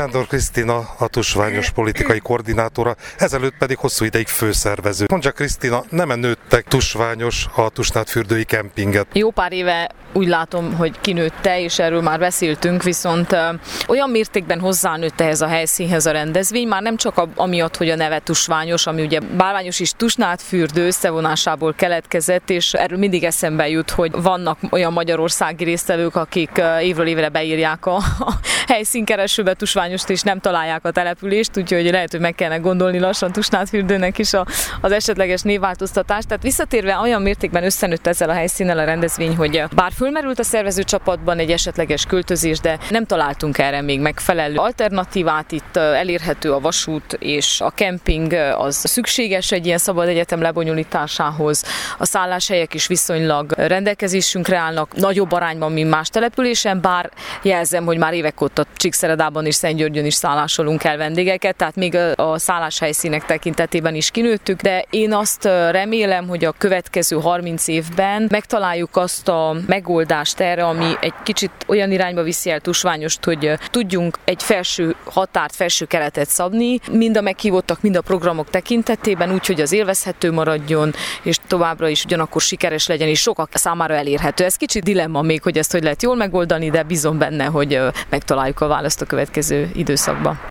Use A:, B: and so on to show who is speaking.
A: Sándor Krisztina, a tusványos politikai koordinátora, ezelőtt pedig hosszú ideig főszervező. Mondja Krisztina, nem nőttek tusványos a Tusnádfürdői kempinget?
B: Jó pár éve úgy látom, hogy kinőtte, és erről már beszéltünk, viszont olyan mértékben hozzánőtt ehhez a helyszínhez a rendezvény, már nem csak amiatt, hogy a neve tusványos, ami ugye bálványos és Tusnádfürdő összevonásából keletkezett, és erről mindig eszembe jut, hogy vannak olyan magyarországi résztvevők, akik évről évre beírják a helyszínkeresőbe Tusványost, és nem találják a települést, úgyhogy lehet, hogy meg kellene gondolni lassan Tusnádfürdőnek is az esetleges névváltoztatást. Tehát visszatérve olyan mértékben összenőtt ezzel a helyszínnel a rendezvény, hogy bár fölmerült a szervezőcsapatban egy esetleges költözés, de nem találtunk erre még megfelelő alternatívát. Itt elérhető a vasút és a kemping az szükséges egy ilyen szabad egyetem lebonyolításához. A szálláshelyek is viszonylag rendelkezésünkre állnak, nagyobb arányban, mint más településen, bár jelzem, hogy már évek óta Csíkszeredában és Szentgyörgyön is szállásolunk el vendégeket, tehát még a szálláshelyszínek tekintetében is kinőttük, de én azt remélem, hogy a következő 30 évben megtaláljuk azt a megoldást erre, ami egy kicsit olyan irányba viszi el Tusványost, hogy tudjunk egy felső határt, felső keretet szabni, mind a meghívottak, mind a programok tekintetében, úgyhogy az élvezhető maradjon, és továbbra is ugyanakkor sikeres legyen, és sokak számára elérhető. Ez kicsit dilemma még, hogy ezt hogy lehet jól megoldani, de bízom benne, hogy megtaláljuk a választ a következő időszakban.